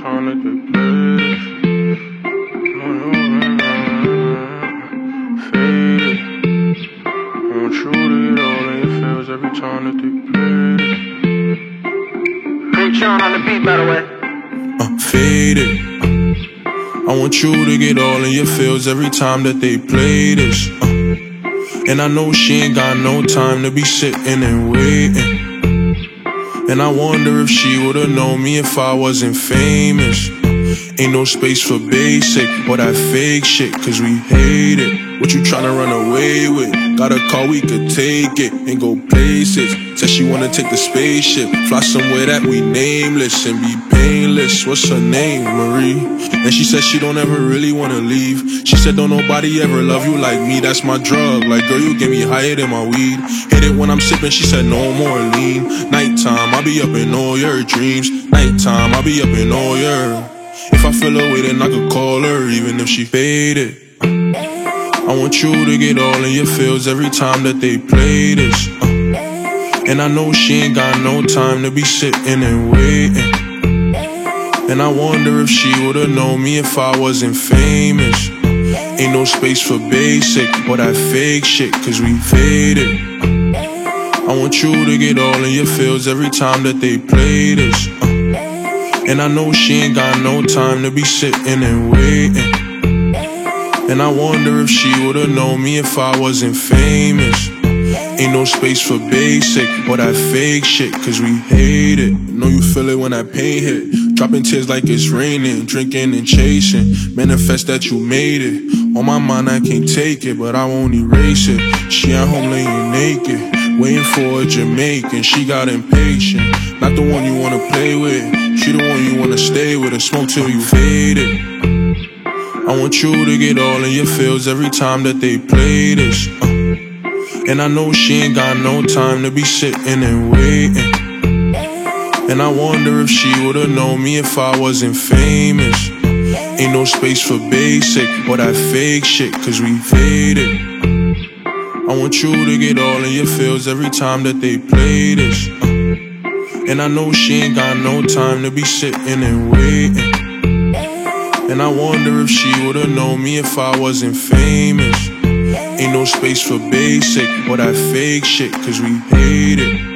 time that they play this. Faded. I want you to get all in your feels every time that they play this. Pink Sean on the beat, by the way. Faded. I want you to get all in your feels every time that they play this. And I know she ain't got no time to be sitting and waiting. And I wonder if she would've known me if I wasn't famous. Ain't no space for basic or that fake shit, cause we hate it. What you tryna run away with? Got a car, we could take it and go places. Said she wanna take the spaceship, fly somewhere that we nameless and be painless. What's her name? Marie. And she said she don't ever really wanna leave. She said don't nobody ever love you like me, that's my drug. Like girl, you get me higher than my weed. Hit it when I'm sipping, she said no more lean. Nighttime, I'll be up in all your dreams. Nighttime, I'll be up in all your... If I feel away, then I could call her, even if she faded. I want you to get all in your feels every time that they play this. And I know she ain't got no time to be sitting and waiting. And I wonder if she would've known me if I wasn't famous. Ain't no space for basic or that fake shit, cause we faded. I want you to get all in your feels every time that they play this. And I know she ain't got no time to be sitting and waiting. And I wonder if she would've known me if I wasn't famous. Ain't no space for basic or that fake shit, cause we hate it. Know you feel it when that pain hit. Dropping tears like it's raining, drinking and chasing. Manifest that you made it. On my mind I can't take it, but I won't erase it. She at home laying naked, waiting for a Jamaican. She got impatient, not the one you wanna play with. She the one you wanna stay with and smoke till you faded. I want you to get all in your feels every time that they play this. And I know she ain't got no time to be sitting and waiting. And I wonder if she would've known me if I wasn't famous. Ain't no space for basic or that fake shit, cause we faded. I want you to get all in your feels every time that they play this. And I know she ain't got no time to be sitting and waiting. And I wonder if she would've known me if I wasn't famous. Ain't no space for basic or that fake shit, cause we hate it.